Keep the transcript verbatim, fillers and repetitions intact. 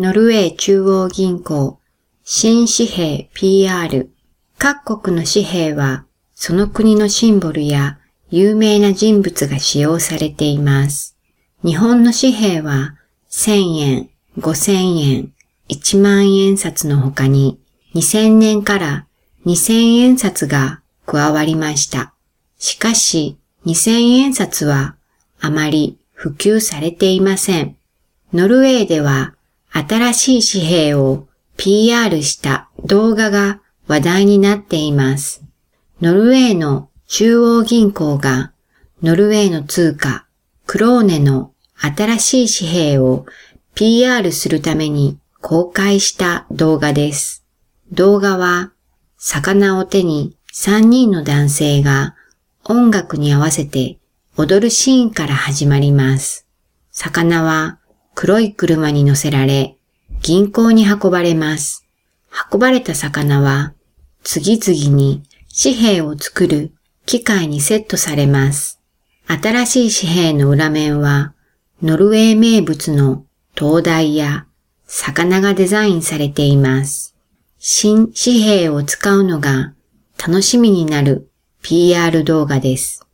ノルウェー中央銀行新紙幣 ピーアール。各国の紙幣はその国のシンボルや有名な人物が使用されています。日本の紙幣はせんえん、ごせんえん、いちまんえん札の他ににせんねんからにせんえん札が加わりました。しかしにせんえん札はあまり普及されていません。ノルウェーでは新しい紙幣を ピーアール した動画が話題になっています。ノルウェーの中央銀行がノルウェーの通貨クローネの新しい紙幣を ピーアール するために公開した動画です。動画は魚を手にさんにんの男性が音楽に合わせて踊るシーンから始まります。魚は黒い車に乗せられ銀行に運ばれます。運ばれた魚は次々に紙幣を作る機械にセットされます。新しい紙幣の裏面はノルウェー名物の灯台や魚がデザインされています。新紙幣を使うのが楽しみになる ピーアール 動画です。